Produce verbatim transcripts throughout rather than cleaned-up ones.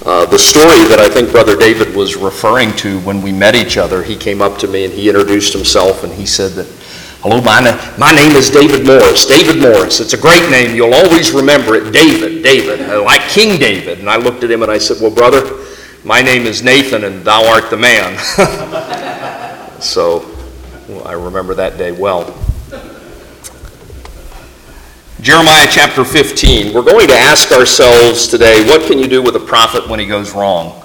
Uh, the story that I think Brother David was referring to when we met each other, he came up to me and he introduced himself and he said that, hello, my, na- my name is David Morris. David Morris. It's a great name. You'll always remember it. David, David, uh, like King David. And I looked at him and I said, well, brother, my name is Nathan and thou art the man. So well, I remember that day well. Jeremiah chapter fifteen. We're going to ask ourselves today, what can you do with a prophet when he goes wrong?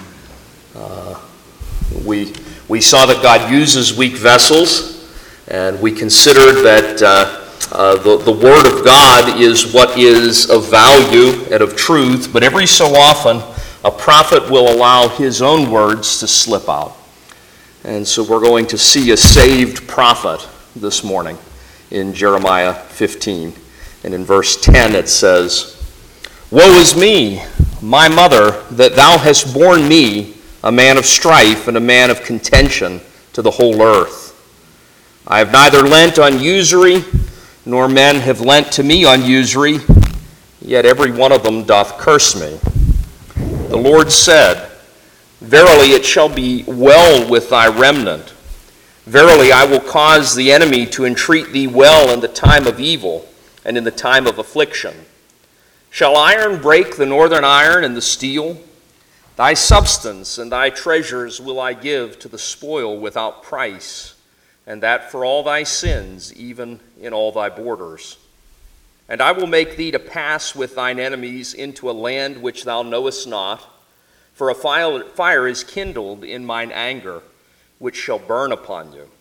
Uh, we, we saw that God uses weak vessels, and we considered that uh, uh, the, the Word of God is what is of value and of truth, but every so often a prophet will allow his own words to slip out. And so we're going to see a saved prophet this morning in Jeremiah fifteen. And in verse ten it says, woe is me, my mother, that thou hast borne me, a man of strife and a man of contention, to the whole earth. I have neither lent on usury, nor men have lent to me on usury, yet every one of them doth curse me. The Lord said, verily it shall be well with thy remnant. Verily I will cause the enemy to entreat thee well in the time of evil, and in the time of affliction. Shall iron break the northern iron and the steel? Thy substance and thy treasures will I give to the spoil without price, and that for all thy sins, even in all thy borders. And I will make thee to pass with thine enemies into a land which thou knowest not, for a fire is kindled in mine anger, which shall burn upon you.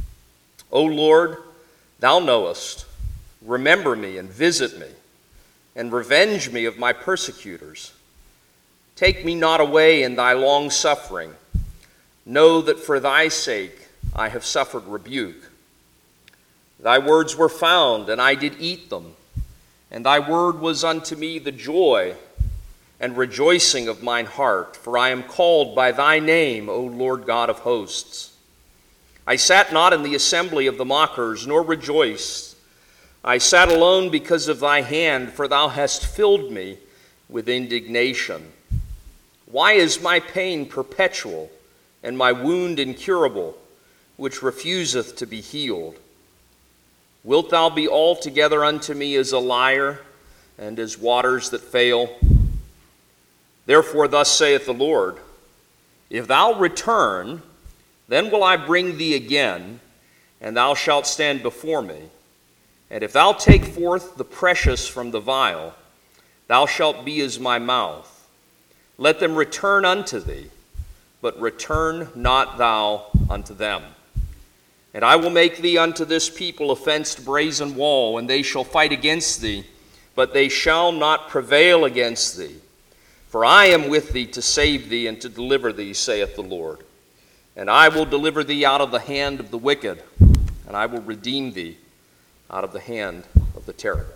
O Lord, thou knowest. Remember me and visit me, and revenge me of my persecutors. Take me not away in thy long suffering. Know that for thy sake I have suffered rebuke. Thy words were found, and I did eat them, and thy word was unto me the joy and rejoicing of mine heart, for I am called by thy name, O Lord God of hosts. I sat not in the assembly of the mockers, nor rejoiced. I sat alone because of thy hand, for thou hast filled me with indignation. Why is my pain perpetual, and my wound incurable, which refuseth to be healed? Wilt thou be altogether unto me as a liar, and as waters that fail? Therefore thus saith the Lord, if thou return, then will I bring thee again, and thou shalt stand before me. And if thou take forth the precious from the vial, thou shalt be as my mouth. Let them return unto thee, but return not thou unto them. And I will make thee unto this people a fenced brazen wall, and they shall fight against thee, but they shall not prevail against thee. For I am with thee to save thee and to deliver thee, saith the Lord. And I will deliver thee out of the hand of the wicked, and I will redeem thee out of the hand of the terrible.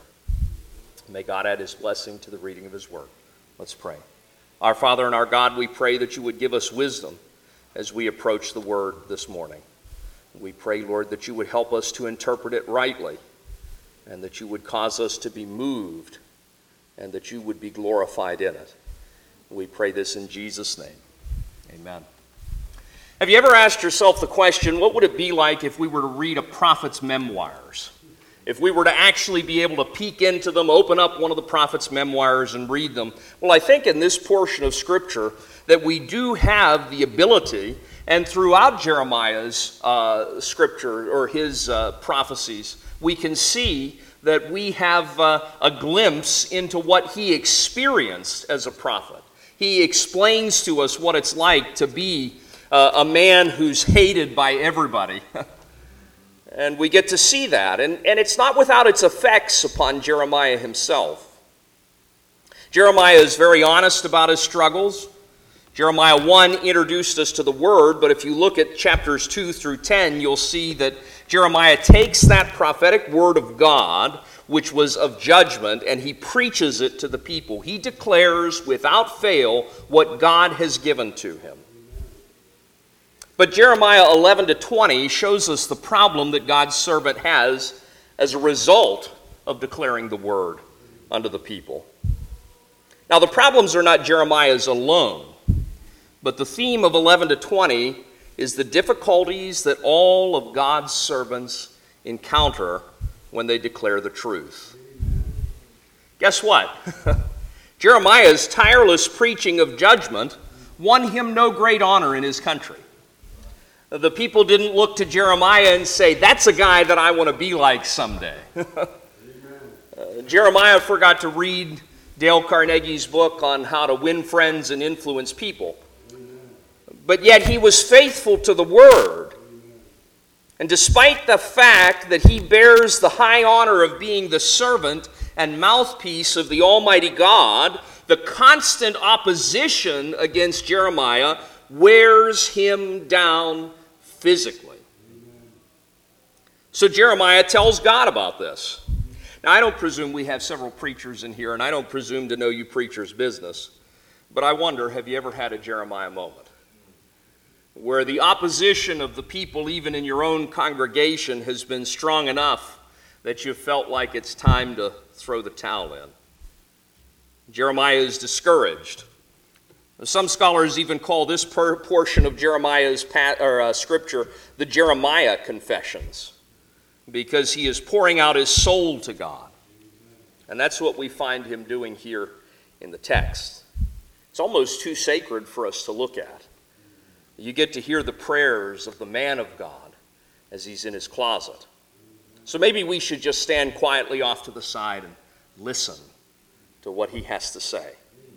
May God add his blessing to the reading of his word. Let's pray. Our Father and our God, we pray that you would give us wisdom as we approach the word this morning. We pray, Lord, that you would help us to interpret it rightly, and that you would cause us to be moved, and that you would be glorified in it. We pray this in Jesus' name. Amen. Have you ever asked yourself the question, what would it be like if we were to read a prophet's memoirs? If we were to actually be able to peek into them, open up one of the prophet's memoirs and read them? Well, I think in this portion of Scripture that we do have the ability, and throughout Jeremiah's uh, Scripture or his uh, prophecies, we can see that we have uh, a glimpse into what he experienced as a prophet. He explains to us what it's like to be uh, a man who's hated by everybody. And we get to see that. And, and it's not without its effects upon Jeremiah himself. Jeremiah is very honest about his struggles. Jeremiah one introduced us to the word, but if you look at chapters two through ten, you'll see that Jeremiah takes that prophetic word of God, which was of judgment, and he preaches it to the people. He declares without fail what God has given to him. But Jeremiah eleven to twenty shows us the problem that God's servant has as a result of declaring the word unto the people. Now, the problems are not Jeremiah's alone, but the theme of eleven to twenty is the difficulties that all of God's servants encounter when they declare the truth. Guess what? Jeremiah's tireless preaching of judgment won him no great honor in his country. The people didn't look to Jeremiah and say, that's a guy that I want to be like someday. uh, Jeremiah forgot to read Dale Carnegie's book on how to win friends and influence people. But yet he was faithful to the word. And despite the fact that he bears the high honor of being the servant and mouthpiece of the Almighty God, the constant opposition against Jeremiah wears him down physically. So Jeremiah tells God about this. Now, I don't presume we have several preachers in here, and I don't presume to know you preachers' business, but I wonder, have you ever had a Jeremiah moment where the opposition of the people, even in your own congregation, has been strong enough that you felt like it's time to throw the towel in? Jeremiah is discouraged. Some scholars even call this per portion of Jeremiah's pat, or, uh, scripture the Jeremiah Confessions, because he is pouring out his soul to God. And that's what we find him doing here in the text. It's almost too sacred for us to look at. You get to hear the prayers of the man of God as he's in his closet. So maybe we should just stand quietly off to the side and listen to what he has to say.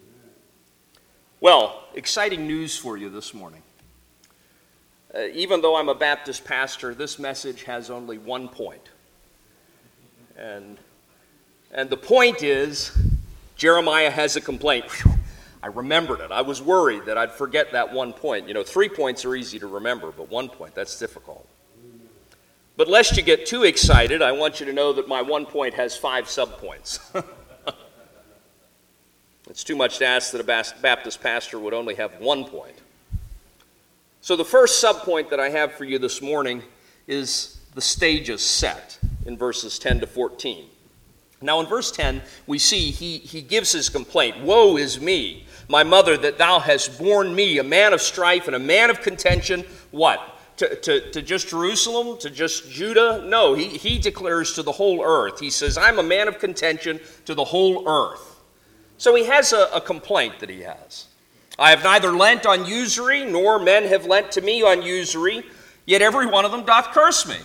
Well, exciting news for you this morning. Uh, even though I'm a Baptist pastor, this message has only one point. And, and the point is, Jeremiah has a complaint. Whew, I remembered it. I was worried that I'd forget that one point. You know, three points are easy to remember, but one point, that's difficult. But lest you get too excited, I want you to know that my one point has five subpoints. It's too much to ask that a Baptist pastor would only have one point. So the first subpoint that I have for you this morning is the stage is set in verses ten to fourteen. Now in verse ten, we see he, he gives his complaint. Woe is me, my mother, that thou hast borne me, a man of strife and a man of contention. What? To, to, to just Jerusalem? To just Judah? No, he, he declares to the whole earth. He says, I'm a man of contention to the whole earth. So he has a, a complaint that he has. I have neither lent on usury, nor men have lent to me on usury, yet every one of them doth curse me.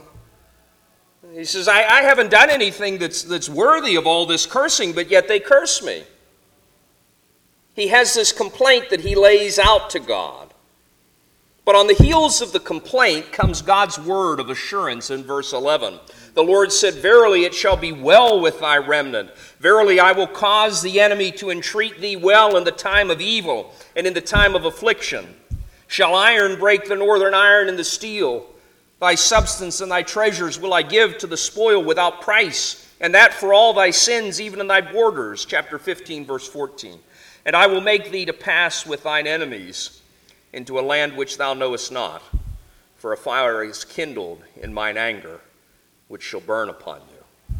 He says, I, I haven't done anything that's, that's worthy of all this cursing, but yet they curse me. He has this complaint that he lays out to God. But on the heels of the complaint comes God's word of assurance in verse eleven. The Lord said, Verily it shall be well with thy remnant. Verily I will cause the enemy to entreat thee well in the time of evil and in the time of affliction. Shall iron break the northern iron and the steel? Thy substance and thy treasures will I give to the spoil without price, and that for all thy sins, even in thy borders. Chapter fifteen, verse fourteen. And I will make thee to pass with thine enemies into a land which thou knowest not, for a fire is kindled in mine anger, which shall burn upon you.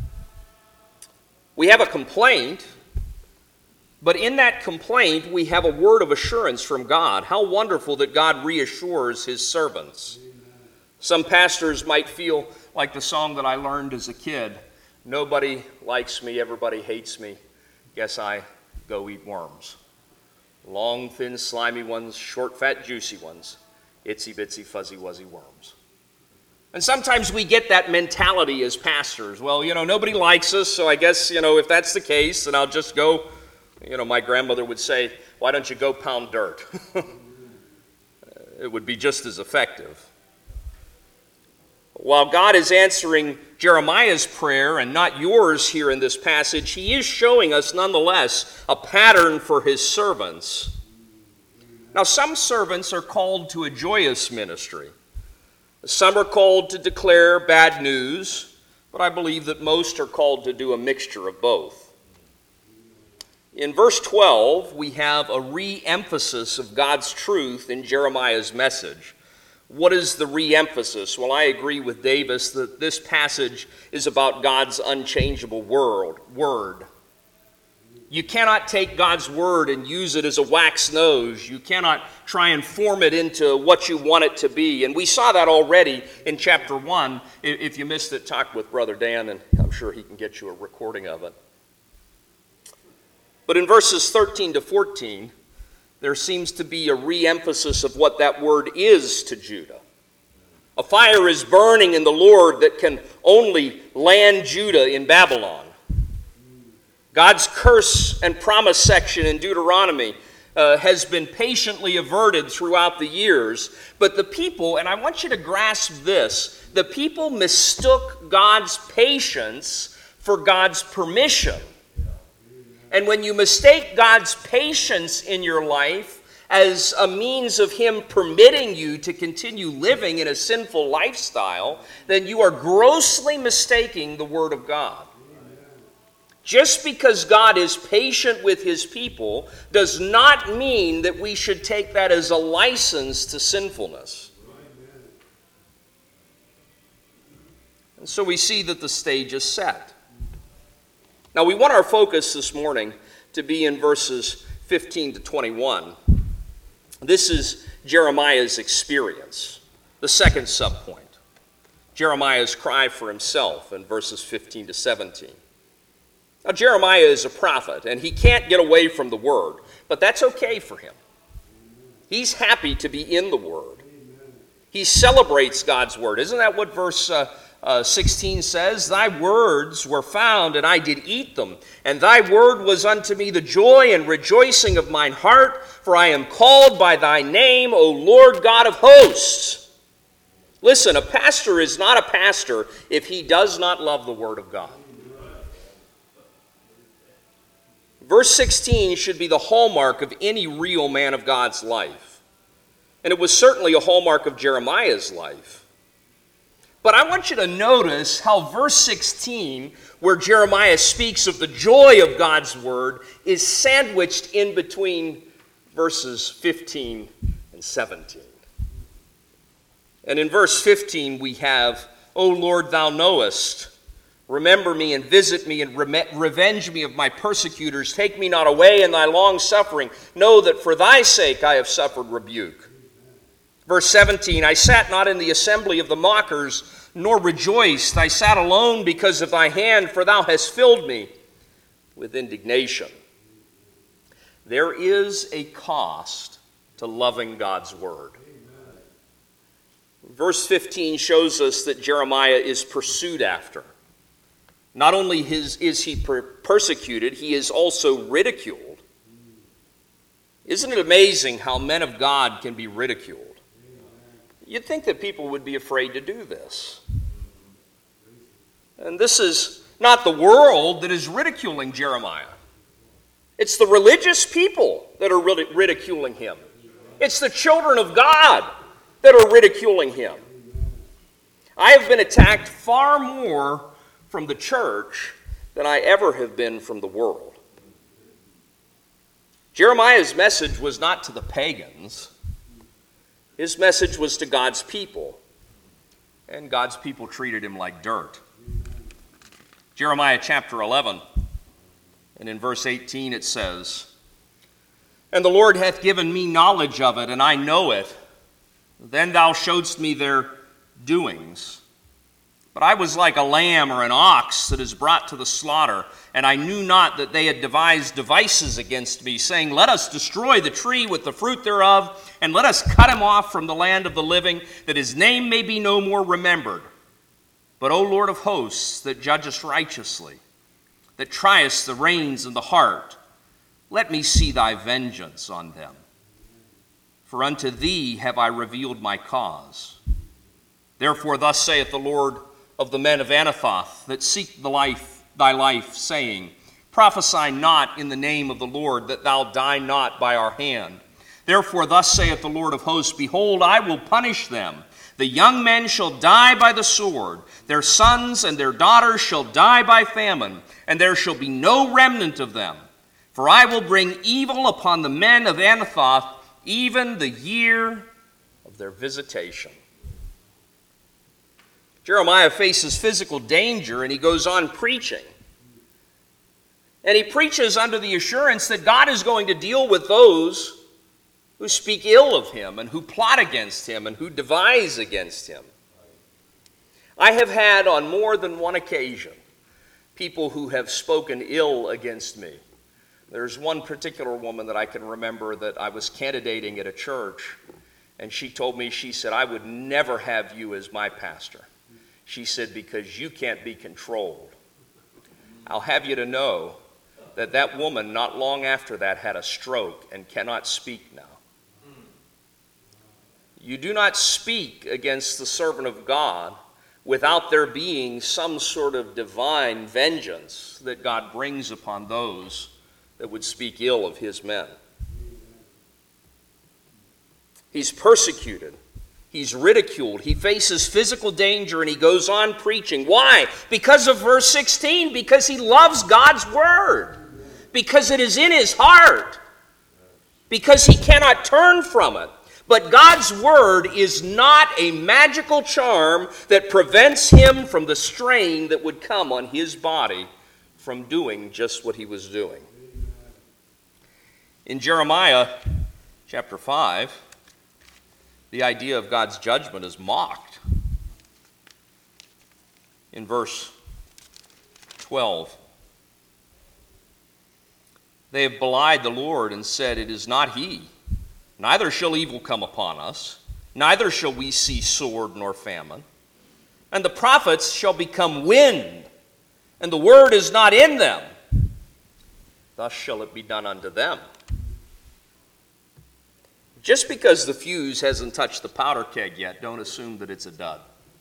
We have a complaint, but in that complaint we have a word of assurance from God. How wonderful that God reassures his servants. Some pastors might feel like the song that I learned as a kid, nobody likes me, everybody hates me, guess I go eat worms. Long, thin, slimy ones, short, fat, juicy ones, itsy, bitsy, fuzzy, wuzzy worms. And sometimes we get that mentality as pastors. Well, you know, nobody likes us, so I guess, you know, if that's the case, then I'll just go, you know, my grandmother would say, why don't you go pound dirt? It would be just as effective. While God is answering Jeremiah's prayer and not yours here in this passage, he is showing us nonetheless a pattern for his servants. Now, some servants are called to a joyous ministry. Some are called to declare bad news, but I believe that most are called to do a mixture of both. In verse twelve, we have a re-emphasis of God's truth in Jeremiah's message. What is the re-emphasis? Well, I agree with Davis that this passage is about God's unchangeable word. word. You cannot take God's word and use it as a wax nose. You cannot try and form it into what you want it to be. And we saw that already in chapter one. If you missed it, talk with Brother Dan, and I'm sure he can get you a recording of it. But in verses thirteen to fourteen, there seems to be a re-emphasis of what that word is to Judah. A fire is burning in the Lord that can only land Judah in Babylon. God's curse and promise section in Deuteronomy uh, has been patiently averted throughout the years. But the people, and I want you to grasp this, the people mistook God's patience for God's permission. And when you mistake God's patience in your life as a means of Him permitting you to continue living in a sinful lifestyle, then you are grossly mistaking the Word of God. Just because God is patient with His people does not mean that we should take that as a license to sinfulness. And so we see that the stage is set. Now we want our focus this morning to be in verses fifteen to twenty-one. This is Jeremiah's experience, the second subpoint. Jeremiah's cry for himself in verses fifteen to seventeen. Now, Jeremiah is a prophet, and he can't get away from the Word, but that's okay for him. He's happy to be in the Word. He celebrates God's Word. Isn't that what verse uh, uh, sixteen says? Thy words were found, and I did eat them, and thy word was unto me the joy and rejoicing of mine heart, for I am called by thy name, O Lord God of hosts. Listen, a pastor is not a pastor if he does not love the Word of God. Verse sixteen should be the hallmark of any real man of God's life. And it was certainly a hallmark of Jeremiah's life. But I want you to notice how verse sixteen, where Jeremiah speaks of the joy of God's word, is sandwiched in between verses fifteen and seventeen. And in verse fifteen we have, O Lord, thou knowest. Remember me and visit me and re- revenge me of my persecutors. Take me not away in thy long suffering. Know that for thy sake I have suffered rebuke. Verse seventeen, I sat not in the assembly of the mockers, nor rejoiced. I sat alone because of thy hand, for thou hast filled me with indignation. There is a cost to loving God's word. Verse fifteen shows us that Jeremiah is pursued after. Not only his, is he per- persecuted, he is also ridiculed. Isn't it amazing how men of God can be ridiculed? You'd think that people would be afraid to do this. And this is not the world that is ridiculing Jeremiah. It's the religious people that are ridiculing him. It's the children of God that are ridiculing him. I have been attacked far more from the church than I ever have been from the world. Jeremiah's message was not to the pagans. His message was to God's people. And God's people treated him like dirt. Jeremiah chapter eleven, and in verse eighteen it says, And the Lord hath given me knowledge of it, and I know it. Then thou showedst me their doings. But I was like a lamb or an ox that is brought to the slaughter, and I knew not that they had devised devices against me, saying, Let us destroy the tree with the fruit thereof, and let us cut him off from the land of the living, that his name may be no more remembered. But, O Lord of hosts, that judgest righteously, that triest the reins and the heart, let me see thy vengeance on them. For unto thee have I revealed my cause. Therefore thus saith the Lord of the men of Anathoth that seek the life, thy life, saying, Prophesy not in the name of the Lord, that thou die not by our hand. Therefore thus saith the Lord of hosts, Behold, I will punish them. The young men shall die by the sword, their sons and their daughters shall die by famine, and there shall be no remnant of them. For I will bring evil upon the men of Anathoth, even the year of their visitation. Jeremiah faces physical danger, and he goes on preaching. And he preaches under the assurance that God is going to deal with those who speak ill of him and who plot against him and who devise against him. I have had on more than one occasion people who have spoken ill against me. There's one particular woman that I can remember that I was candidating at a church, and she told me, she said, "I would never have you as my pastor." She said, "because you can't be controlled." I'll have you to know that that woman not long after that had a stroke and cannot speak now. You do not speak against the servant of God without there being some sort of divine vengeance that God brings upon those that would speak ill of his men. He's persecuted. He's ridiculed. He faces physical danger, and he goes on preaching. Why? Because of verse sixteen. Because he loves God's word. Because it is in his heart. Because he cannot turn from it. But God's word is not a magical charm that prevents him from the strain that would come on his body from doing just what he was doing. In Jeremiah chapter five, the idea of God's judgment is mocked. In verse twelve, they have belied the Lord and said, "It is not he. Neither shall evil come upon us, neither shall we see sword nor famine. And the prophets shall become wind, and the word is not in them. Thus shall it be done unto them." Just because the fuse hasn't touched the powder keg yet, don't assume that it's a dud.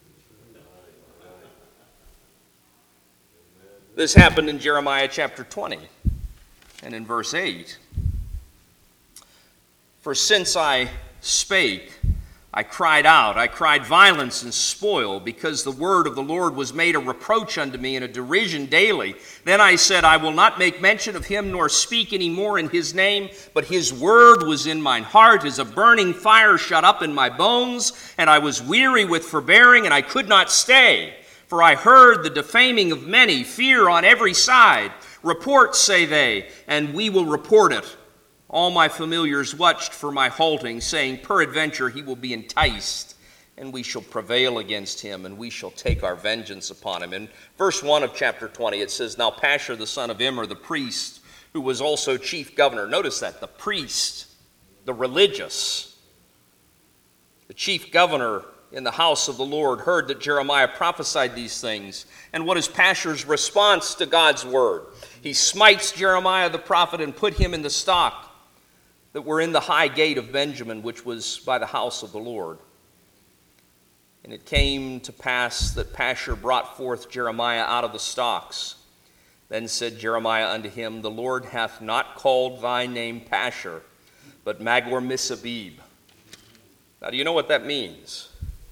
This happened in Jeremiah chapter twenty and in verse eight. "For since I spake, I cried out, I cried violence and spoil, because the word of the Lord was made a reproach unto me and a derision daily. Then I said, I will not make mention of him nor speak any more in his name, but his word was in mine heart as a burning fire shut up in my bones, and I was weary with forbearing, and I could not stay. For I heard the defaming of many, fear on every side. Report, say they, and we will report it. All my familiars watched for my halting, saying, Peradventure he will be enticed, and we shall prevail against him, and we shall take our vengeance upon him." In verse one of chapter twenty, it says, "Now Pashur the son of Immer, the priest, who was also chief governor," notice that, the priest, the religious, the chief governor in the house of the Lord, heard that Jeremiah prophesied these things. And what is Pashur's response to God's word? He smites Jeremiah the prophet and put him in the stock that were in the high gate of Benjamin, which was by the house of the Lord. And it came to pass that Pashur brought forth Jeremiah out of the stocks. Then said Jeremiah unto him, The Lord hath not called thy name Pashur, but Magor-Missabib. Now, do you know what that means?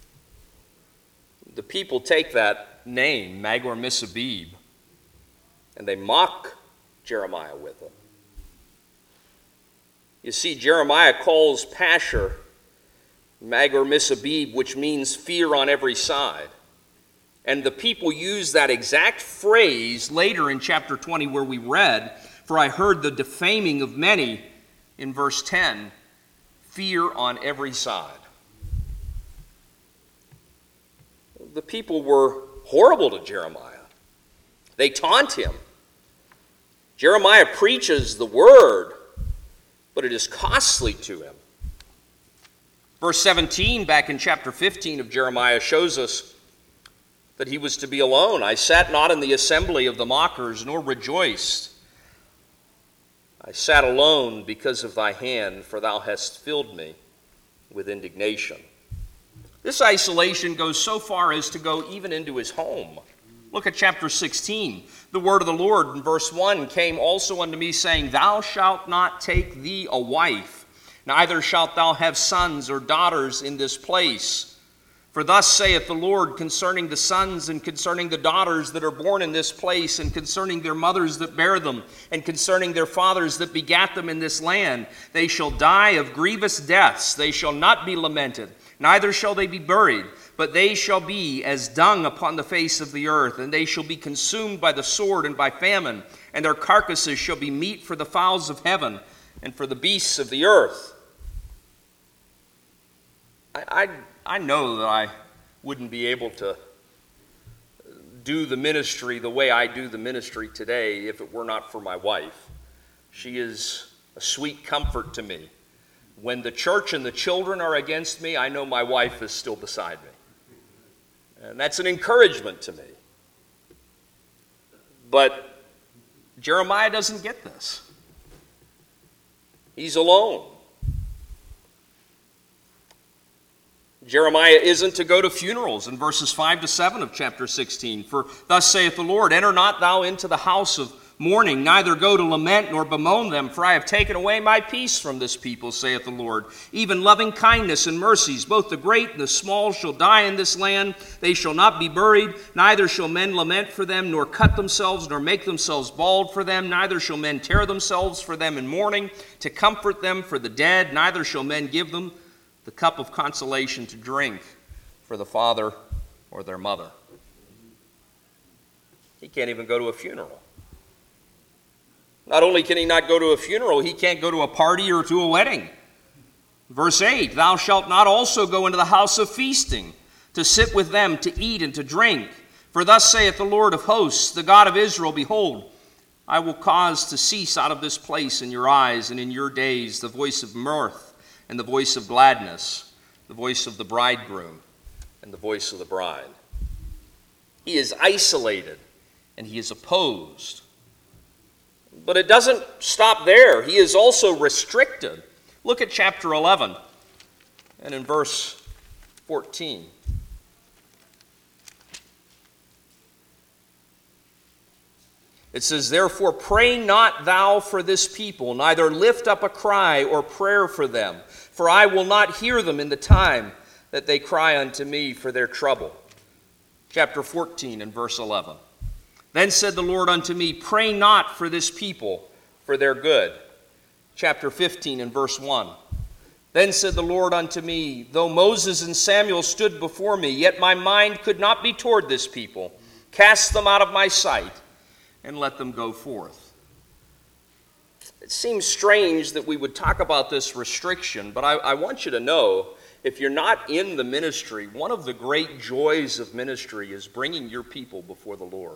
The people take that name, Magor-Missabib, and they mock Jeremiah with it. You see, Jeremiah calls Pashur Magor-Missabib, which means fear on every side. And the people use that exact phrase later in chapter twenty where we read, "For I heard the defaming of many," in verse ten, fear on every side. The people were horrible to Jeremiah. They taunt him. Jeremiah preaches the word, but it is costly to him. Verse seventeen, back in chapter fifteen of Jeremiah, shows us that he was to be alone. "I sat not in the assembly of the mockers, nor rejoiced. I sat alone because of thy hand, for thou hast filled me with indignation." This isolation goes so far as to go even into his home. Look at chapter sixteen. "The word of the Lord," in verse one, "came also unto me, saying, Thou shalt not take thee a wife, neither shalt thou have sons or daughters in this place. For thus saith the Lord concerning the sons and concerning the daughters that are born in this place, and concerning their mothers that bear them, and concerning their fathers that begat them in this land. They shall die of grievous deaths, they shall not be lamented, neither shall they be buried. but they shall be as dung upon the face of the earth, and they shall be consumed by the sword and by famine, and their carcasses shall be meat for the fowls of heaven and for the beasts of the earth. I, I, I know that I wouldn't be able to do the ministry the way I do the ministry today if it were not for my wife. She is a sweet comfort to me. When the church and the children are against me, I know my wife is still beside me. And that's an encouragement to me. But Jeremiah doesn't get this. He's alone. Jeremiah isn't to go to funerals in verses five to seven of chapter sixteen. For thus saith the Lord, enter not thou into the house of mourning, neither go to lament nor bemoan them, for I have taken away my peace from this people, saith the Lord. Even loving kindness and mercies, both the great and the small, shall die in this land. They shall not be buried, neither shall men lament for them, nor cut themselves, nor make themselves bald for them. Neither shall men tear themselves for them in mourning, to comfort them for the dead. Neither shall men give them the cup of consolation to drink for the father or their mother. He can't even go to a funeral. Not only can he not go to a funeral, he can't go to a party or to a wedding. Verse eight, thou shalt not also go into the house of feasting, to sit with them, to eat and to drink. For thus saith the Lord of hosts, the God of Israel, behold, I will cause to cease out of this place in your eyes and in your days the voice of mirth and the voice of gladness, the voice of the bridegroom and the voice of the bride. He is isolated and he is opposed. But it doesn't stop there. He is also restricted. Look at chapter eleven and in verse fourteen. It says, therefore pray not thou for this people, neither lift up a cry or prayer for them, for I will not hear them in the time that they cry unto me for their trouble. Chapter fourteen and verse eleven. Then said the Lord unto me, pray not for this people, for their good. Chapter fifteen and verse one. Then said the Lord unto me, though Moses and Samuel stood before me, yet my mind could not be toward this people. Cast them out of my sight, and let them go forth. It seems strange that we would talk about this restriction, but I, I want you to know, if you're not in the ministry, one of the great joys of ministry is bringing your people before the Lord.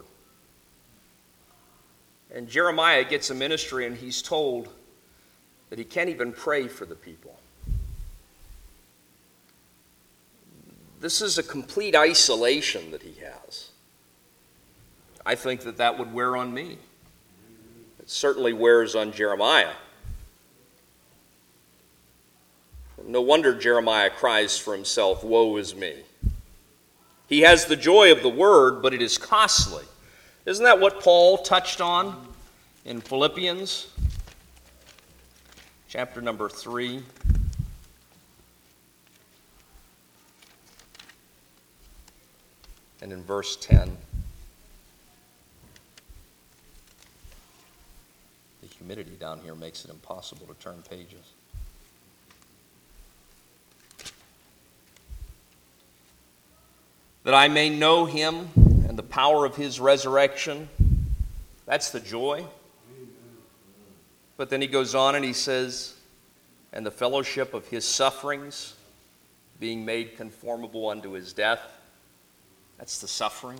And Jeremiah gets a ministry and he's told that he can't even pray for the people. This is a complete isolation that he has. I think that that would wear on me. It certainly wears on Jeremiah. No wonder Jeremiah cries for himself, woe is me. He has the joy of the word, but it is costly. Isn't that what Paul touched on in Philippians? Chapter number three. And in verse ten. The humidity down here makes it impossible to turn pages. That I may know him and the power of his resurrection. That's the joy. But then he goes on and he says, and the fellowship of his sufferings, being made conformable unto his death. That's the suffering.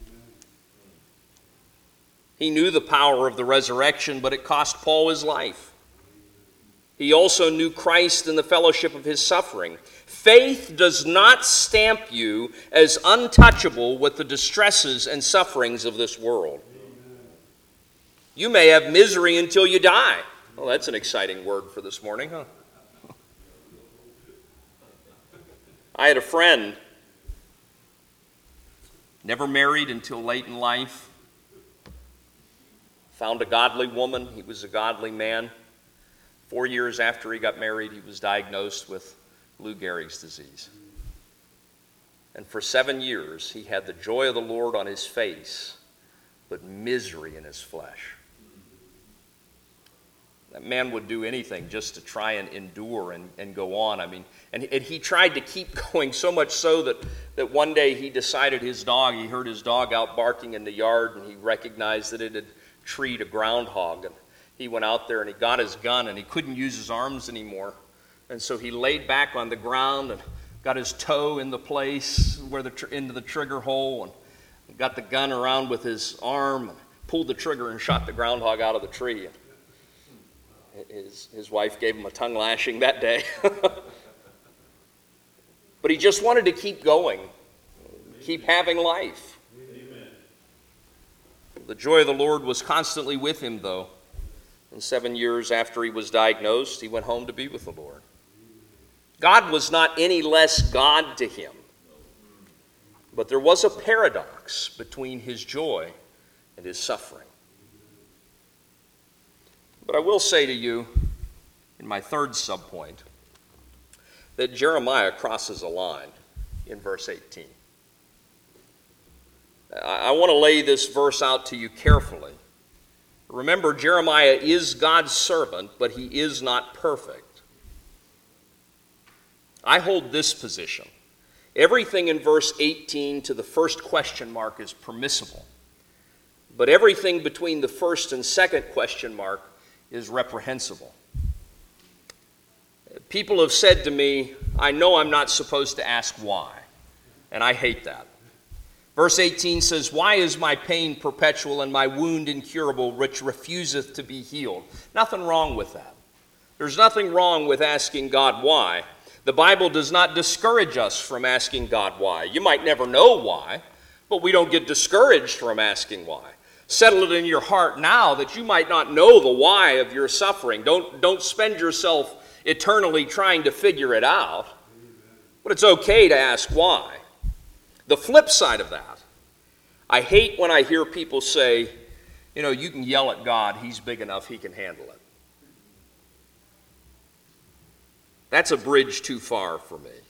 He knew the power of the resurrection, but it cost Paul his life. He also knew Christ and the fellowship of his suffering. Faith does not stamp you as untouchable with the distresses and sufferings of this world. You may have misery until you die. Well, that's an exciting word for this morning, huh? I had a friend, never married until late in life, found a godly woman. He was a godly man. Four years after he got married, he was diagnosed with Lou Gehrig's disease. And for seven years, he had the joy of the Lord on his face, but misery in his flesh. That man would do anything just to try and endure and, and go on. I mean, and, and he tried to keep going, so much so that, that one day he decided his dog, he heard his dog out barking in the yard, and he recognized that it had treed a groundhog. And he went out there and he got his gun, and he couldn't use his arms anymore. And so he laid back on the ground and got his toe in the place where the tr- into the trigger hole, and got the gun around with his arm, and pulled the trigger and shot the groundhog out of the tree. And his, his wife gave him a tongue lashing that day. But he just wanted to keep going, keep having life. Amen. The joy of the Lord was constantly with him, though. And seven years after he was diagnosed, he went home to be with the Lord. God was not any less God to him. But there was a paradox between his joy and his suffering. But I will say to you, in my third subpoint, that Jeremiah crosses a line in verse eighteen. I, I want to lay this verse out to you carefully. Remember, Jeremiah is God's servant, but he is not perfect. I hold this position. Everything in verse eighteen to the first question mark is permissible, but everything between the first and second question mark is reprehensible. People have said to me, I know I'm not supposed to ask why, and I hate that. Verse eighteen says, why is my pain perpetual and my wound incurable, which refuseth to be healed? Nothing wrong with that. There's nothing wrong with asking God why. The Bible does not discourage us from asking God why. You might never know why, but we don't get discouraged from asking why. Settle it in your heart now that you might not know the why of your suffering. Don't, don't spend yourself eternally trying to figure it out. But it's okay to ask why. The flip side of that, I hate when I hear people say, you know, you can yell at God, he's big enough, he can handle it. That's a bridge too far for me.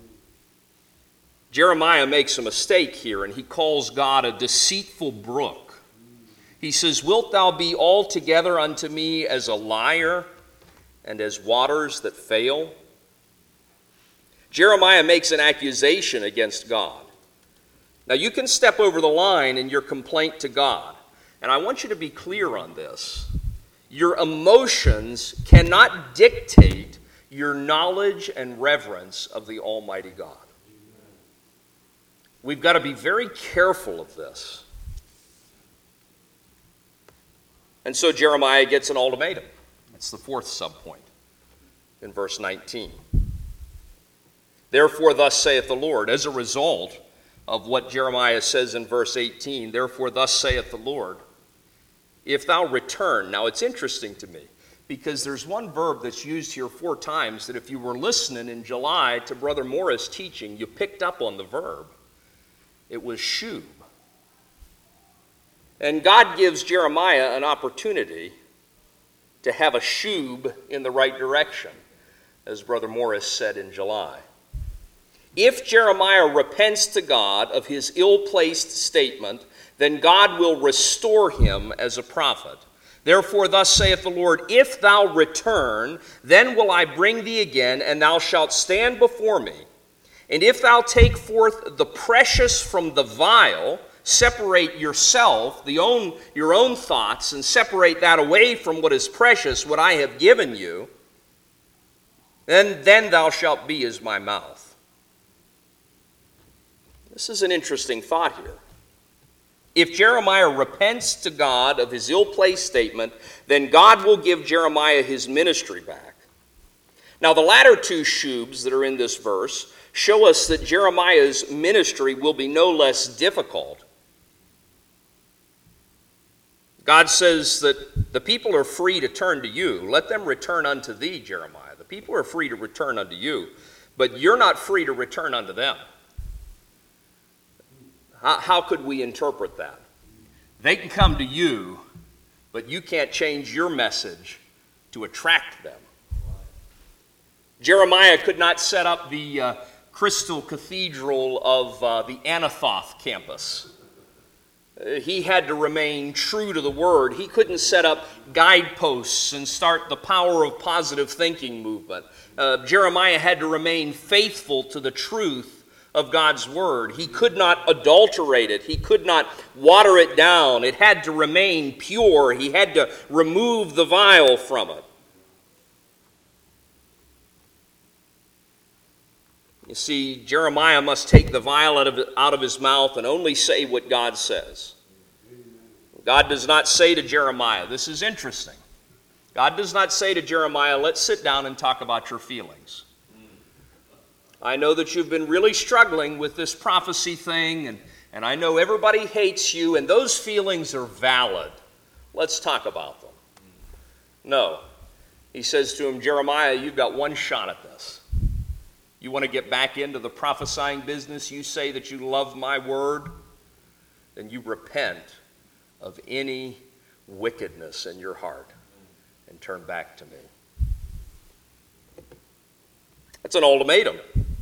Jeremiah makes a mistake here, and he calls God a deceitful brook. He says, wilt thou be altogether unto me as a liar and as waters that fail? Jeremiah makes an accusation against God. Now, you can step over the line in your complaint to God, and I want you to be clear on this. Your emotions cannot dictate your knowledge and reverence of the Almighty God. We've got to be very careful of this. And so Jeremiah gets an ultimatum. It's the fourth subpoint in verse nineteen. Therefore, thus saith the Lord, as a result of what Jeremiah says in verse eighteen, therefore, thus saith the Lord, if thou return. Now, it's interesting to me, because there's one verb that's used here four times that if you were listening in July to Brother Morris teaching, you picked up on the verb. It was shub. And God gives Jeremiah an opportunity to have a shub in the right direction, as Brother Morris said in July. If Jeremiah repents to God of his ill-placed statement, then God will restore him as a prophet. Therefore, thus saith the Lord, if thou return, then will I bring thee again, and thou shalt stand before me. And if thou take forth the precious from the vile, separate yourself, the own, your own thoughts, and separate that away from what is precious, what I have given you, then, then thou shalt be as my mouth. This is an interesting thought here. If Jeremiah repents to God of his ill-placed statement, then God will give Jeremiah his ministry back. Now, the latter two shubs that are in this verse show us that Jeremiah's ministry will be no less difficult. God says that the people are free to turn to you. Let them return unto thee, Jeremiah. The people are free to return unto you, but you're not free to return unto them. How, how could we interpret that? They can come to you, but you can't change your message to attract them. Jeremiah could not set up the uh, Crystal Cathedral of uh, the Anathoth campus. He had to remain true to the Word. He couldn't set up guideposts and start the power of positive thinking movement. Uh, Jeremiah had to remain faithful to the truth of God's Word. He could not adulterate it. He could not water it down. It had to remain pure. He had to remove the vile from it. You see, Jeremiah must take the vile out of, out of his mouth and only say what God says. God does not say to Jeremiah, this is interesting. God does not say to Jeremiah, let's sit down and talk about your feelings. I know that you've been really struggling with this prophecy thing, and, and I know everybody hates you, and those feelings are valid. Let's talk about them. No. He says to him, Jeremiah, you've got one shot at this. You want to get back into the prophesying business? You say that you love my word? Then you repent of any wickedness in your heart and turn back to me. That's an ultimatum.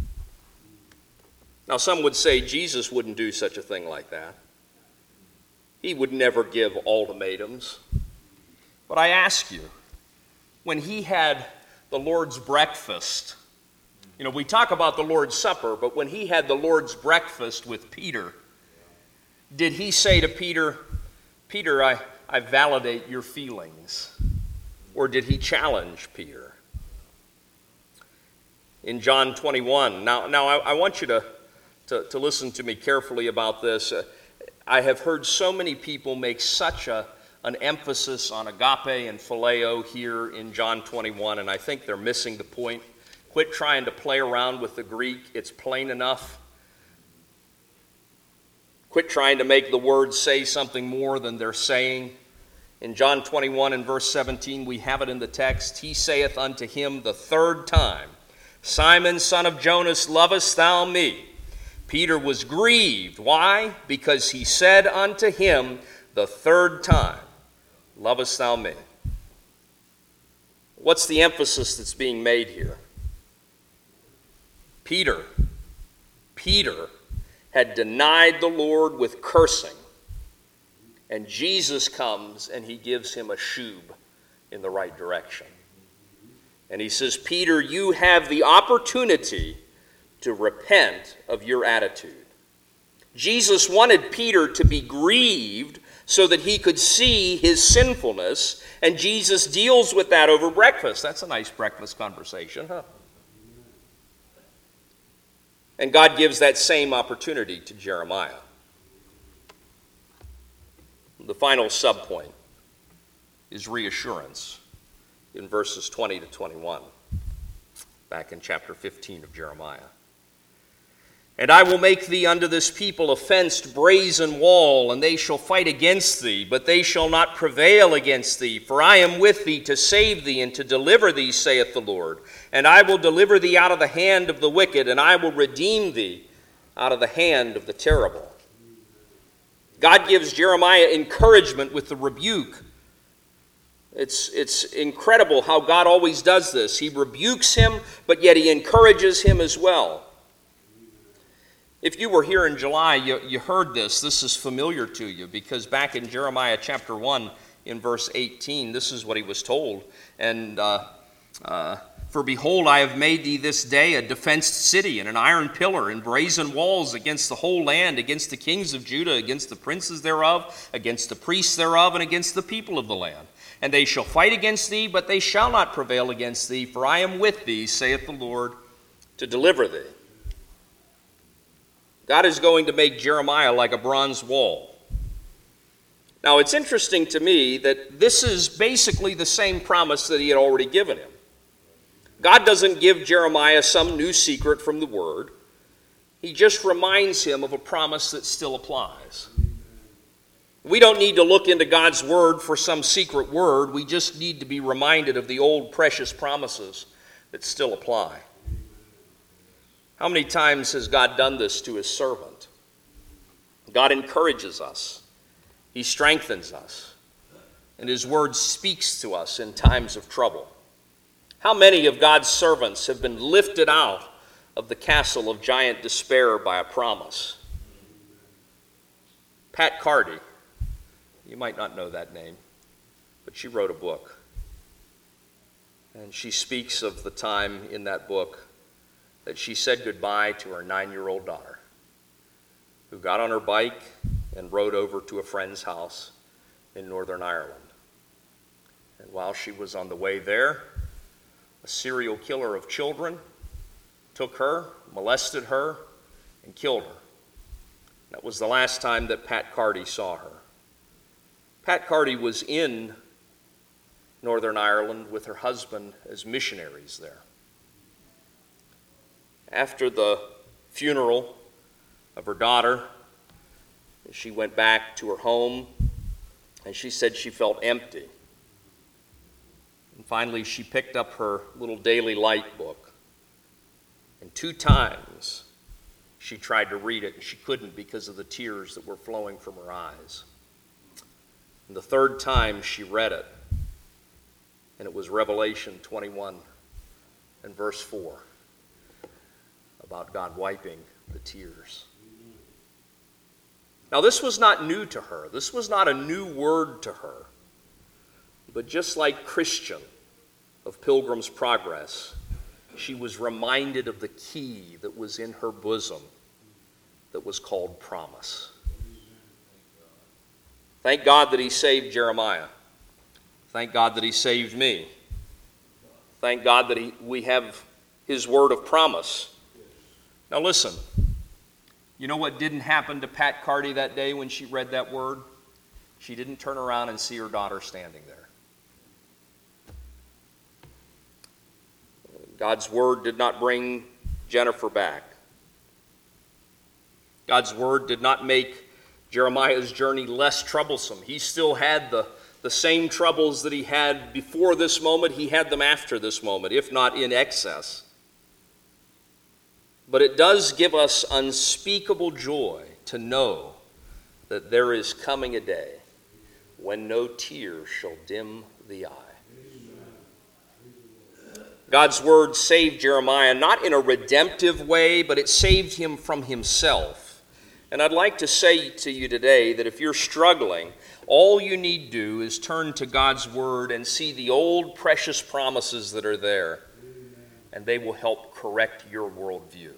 Now, some would say Jesus wouldn't do such a thing like that. He would never give ultimatums. But I ask you, when he had the Lord's breakfast, you know, we talk about the Lord's Supper, but when he had the Lord's breakfast with Peter, did he say to Peter, Peter, I, I validate your feelings? Or did he challenge Peter? In John twenty-one, now, now I, I want you to, to, to listen to me carefully about this. Uh, I have heard so many people make such a, an emphasis on agape and phileo here in John twenty-one, and I think they're missing the point. Quit trying to play around with the Greek. It's plain enough. Quit trying to make the words say something more than they're saying. In John twenty-one and verse seventeen, we have it in the text. He saith unto him the third time, Simon, son of Jonas, lovest thou me? Peter was grieved. Why? Because he said unto him the third time, lovest thou me? What's the emphasis that's being made here? Peter, Peter had denied the Lord with cursing, and Jesus comes and he gives him a shub in the right direction. And he says, Peter, you have the opportunity to repent of your attitude. Jesus wanted Peter to be grieved so that he could see his sinfulness, and Jesus deals with that over breakfast. That's a nice breakfast conversation, huh? And God gives that same opportunity to Jeremiah. The final subpoint is reassurance in verses twenty to twenty-one, back in chapter fifteen of Jeremiah. And I will make thee unto this people a fenced brazen wall, and they shall fight against thee, but they shall not prevail against thee. For I am with thee to save thee and to deliver thee, saith the Lord. And I will deliver thee out of the hand of the wicked, and I will redeem thee out of the hand of the terrible. God gives Jeremiah encouragement with the rebuke. It's, it's incredible how God always does this. He rebukes him, but yet he encourages him as well. If you were here in July, you, you heard this. This is familiar to you because back in Jeremiah chapter one, in verse eighteen, this is what he was told. And uh, uh, for behold, I have made thee this day a defenced city, and an iron pillar, and brazen walls against the whole land, against the kings of Judah, against the princes thereof, against the priests thereof, and against the people of the land. And they shall fight against thee, but they shall not prevail against thee, for I am with thee, saith the Lord, to deliver thee. God is going to make Jeremiah like a bronze wall. Now, it's interesting to me that this is basically the same promise that he had already given him. God doesn't give Jeremiah some new secret from the Word. He just reminds him of a promise that still applies. We don't need to look into God's Word for some secret word. We just need to be reminded of the old precious promises that still apply. How many times has God done this to his servant? God encourages us. He strengthens us. And his word speaks to us in times of trouble. How many of God's servants have been lifted out of the castle of giant despair by a promise? Pat Carty You might not know that name, but she wrote a book. And she speaks of the time in that book that she said goodbye to her nine-year-old daughter, who got on her bike and rode over to a friend's house in Northern Ireland. And while she was on the way there, a serial killer of children took her, molested her, and killed her. That was the last time that Pat Carty saw her. Pat Carty was in Northern Ireland with her husband as missionaries there. After the funeral of her daughter, she went back to her home, and she said she felt empty. And finally, she picked up her little daily light book, and two times she tried to read it, and she couldn't because of the tears that were flowing from her eyes. And the third time she read it, and it was Revelation twenty-one and verse four, about God wiping the tears. Now, this was not new to her. This was not a new word to her. But just like Christian of Pilgrim's Progress, she was reminded of the key that was in her bosom that was called promise. Thank God that he saved Jeremiah. Thank God that he saved me. Thank God that he, we have his word of promise. Now listen, you know what didn't happen to Pat Carty that day when she read that word? She didn't turn around and see her daughter standing there. God's word did not bring Jennifer back. God's word did not make Jeremiah's journey less troublesome. He still had the, the same troubles that he had before this moment. He had them after this moment, if not in excess. But it does give us unspeakable joy to know that there is coming a day when no tear shall dim the eye. God's word saved Jeremiah not in a redemptive way, but it saved him from himself. And I'd like to say to you today that if you're struggling, all you need do is turn to God's word and see the old precious promises that are there, and they will help correct your worldview.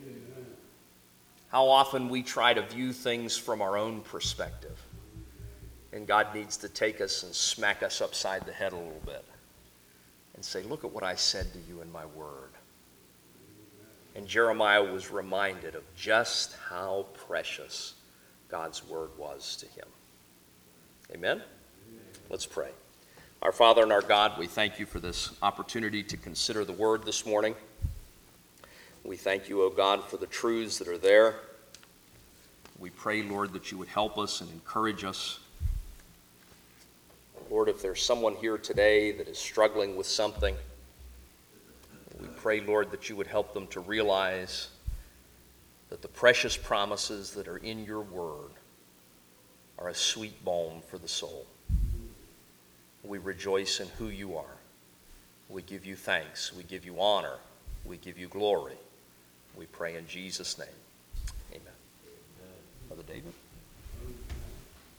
How often we try to view things from our own perspective, and God needs to take us and smack us upside the head a little bit and say, look at what I said to you in my word. And Jeremiah was reminded of just how precious God's word was to him. Amen? Let's pray. Our Father and our God, we thank you for this opportunity to consider the word this morning. We thank you, O God, for the truths that are there. We pray, Lord, that you would help us and encourage us. Lord, if there's someone here today that is struggling with something, we pray, Lord, that you would help them to realize that the precious promises that are in your word are a sweet balm for the soul. We rejoice in who you are. We give you thanks. We give you honor. We give you glory. We pray in Jesus' name. Amen. Brother David.